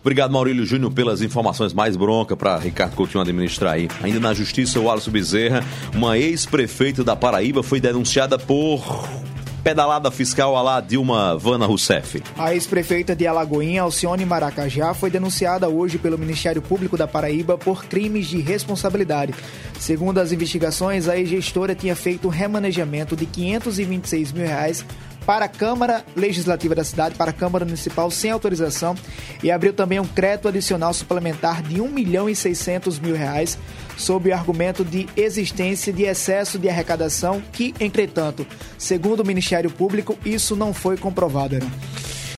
Obrigado, Maurílio Júnior, pelas informações. Mais bronca para Ricardo Coutinho administrar aí. Ainda na justiça, o Alisson Bezerra, uma ex-prefeita da Paraíba, foi denunciada por pedalada fiscal à la Dilma Vana Rousseff. A ex-prefeita de Alagoinha, Alcione Maracajá, foi denunciada hoje pelo Ministério Público da Paraíba por crimes de responsabilidade. Segundo as investigações, a ex-gestora tinha feito um remanejamento de R$526 mil para a Câmara Legislativa da cidade, para a Câmara Municipal, sem autorização, e abriu também um crédito adicional suplementar de R$1.600.000, sob o argumento de existência de excesso de arrecadação, que, entretanto, segundo o Ministério Público, isso não foi comprovado, Heron.